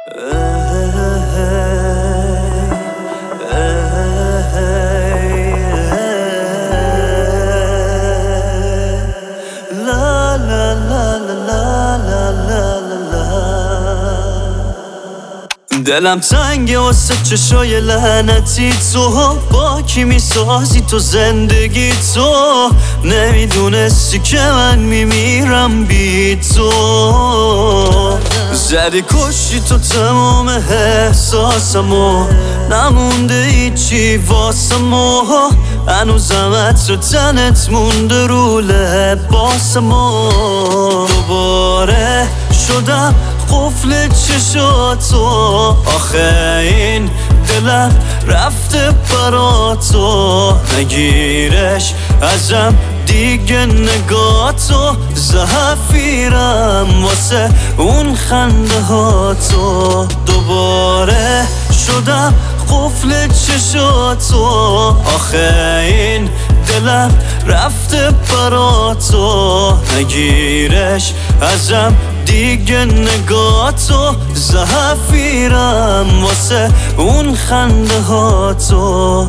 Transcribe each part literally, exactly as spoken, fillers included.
دلم تنگه واسه چشای لعنتی تو، با کی میسازی تو زندگی تو؟ نمیدونستی که من میمیرم بی تو. زدی کشی تو تمام احساسمو، نمونده هیچی واسمو. هنوزم عطر تنت مونده رو لباسمو. دوباره شدم قفل چشاتو، آخه این دلم رفته براتو. نگیرش ازم دیگه نگاتو، زفیرم واسه اون خنده هاتو. دوباره شدم قفل چشاتو، آخه این دلم رفته براتو. نگیرش ازم دیگه نگاتو، زفیرم واسه اون خنده هاتو.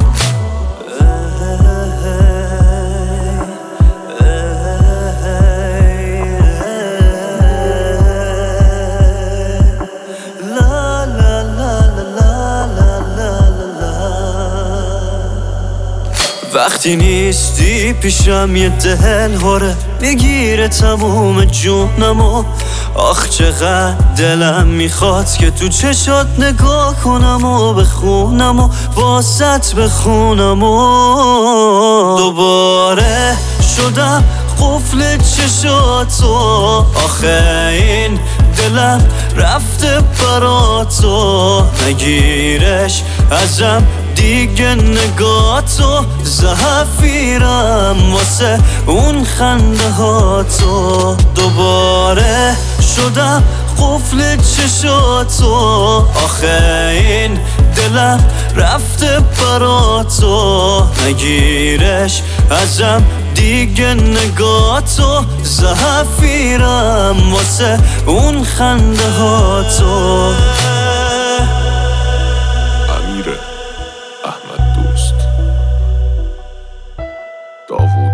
وقتی نیستی پیشم یه دل هره، میگیره تموم جونمو. آخ چقدر دلم میخواد که تو چشات نگاه کنم و بخونم و واسط بخونم و دوباره شدم قفل چشاتو. آخه این دلم رفته براتو، نگیرش ازم دیگه نگاتو. زفیرم واسه اون خنده هاتو. دوباره شدم قفل چشاتو، آخه این دلم رفته براتو. نگیرش ازم دیگه نگاتو، زفیرم واسه اون خنده هاتو. امیر احمد دوست داوود